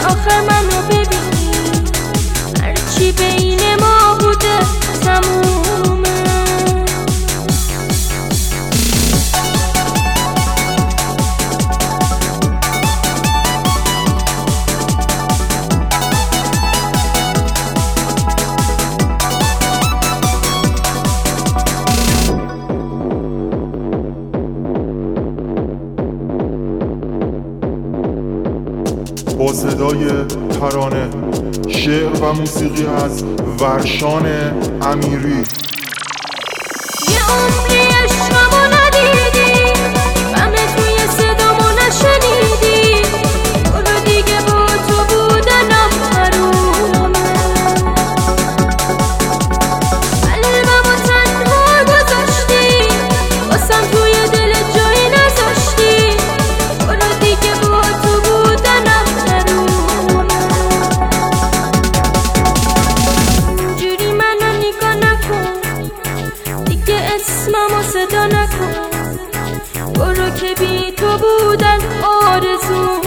آخر منو ببین، هرچی بین ما بوده تمومه. با صدای ترانه، شعر و موسیقی از ورشان امیری. یه عمری عشقمو ندیدی، غمه توی صدامو نشنیدی، برو دیگه با تو بودنم حرومه. قلبمو تنها گذاشتی، واسم توی دل جایی نذاشتی، برو دیگه با تو بودنم حرومه. اینجوری منو نگاه نکن، دیگه اسممو صدا نکن، برو که بی تو بودن آرزومه.